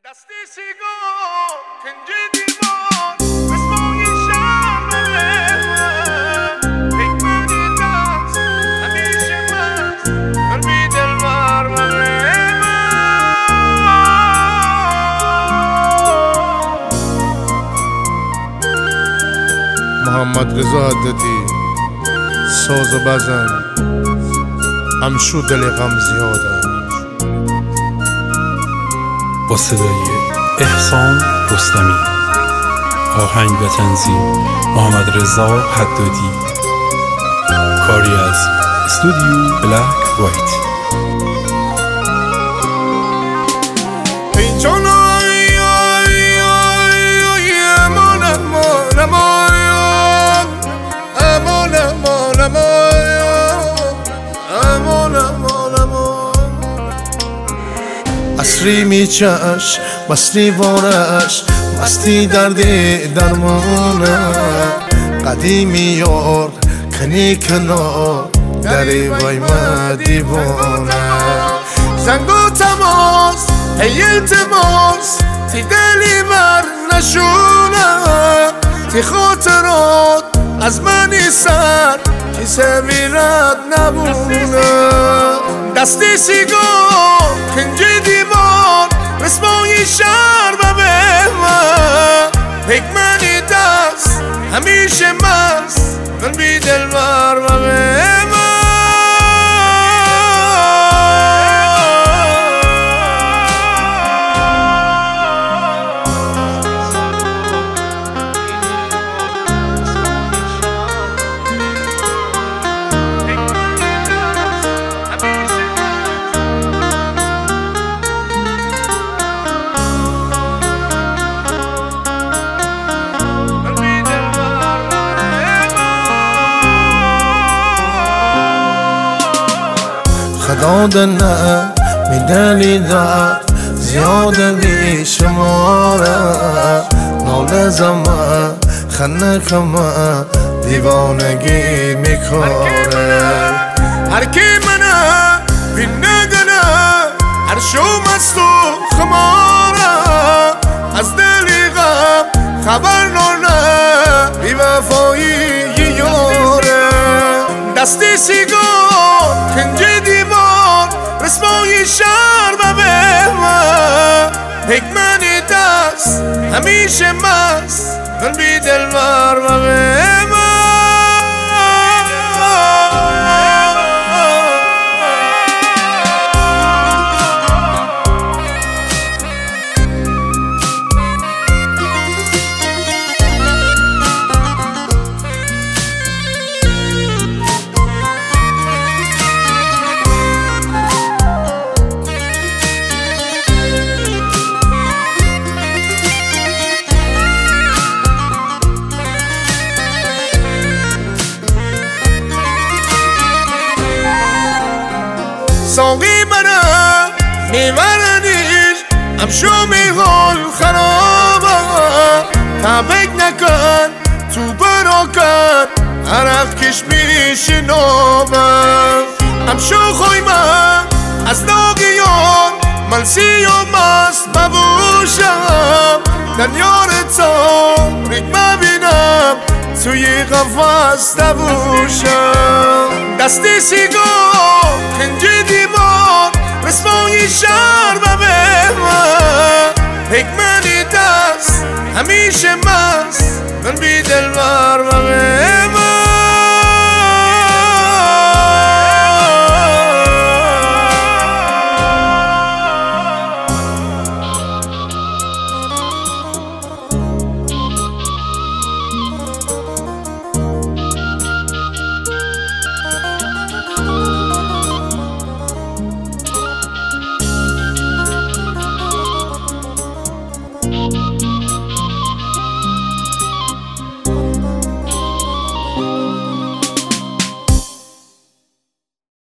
دستی سیگار کنجی دیوار بسمای شرمه حکمتی دست همیشه مست قلبی دلبر محمد رضا عددی ساز و بزن امشو دل غم زیاده با صدای احسان رستمی، آهنگ و تنظیم محمد رضا حدادی، کاری از استودیو بلک وایت. ای جان آی آی آی امان امان امان امان امان امان امان امان عصری میچش مستی وارش مستی درد درمانه قدیمی یار کنی کنار دری وای ما دیوانه زنگو تماس ای التماس تی دلی بر نشونه تی خاطرات از منی سر کی سویرت نبونه دستی سیگار کنجی دیوار رسمای شهر و بهمه حکمتی دست همیشه مست قلبی دلبر و بهمه خدا نه میدنی درد زیاده بی شماره ناله زمان خنه کمه دیوانگی میکاره هر کی منه بینه گنه هر شو مست و خماره از دلی غم خبر نانه بی وفایی یاره دستی سیگار کنجی دیوار رسمای شهر و بهمه حکمتی دست همیشه مست قلبی دلبر و بهمه ساقی منه میبرنیش امشو میغال خرابه تبک نکن تو براکن عرق کش میشنابه امشو خوی من از داغیان ملسی و مست ببوشم دنیار تاریک ببینم توی قفص نبوشم دستی سیگار کنجی دیوار رسمای شهر و بهمه حکمتی دست همیشه مست قلبی دلبر و بهمه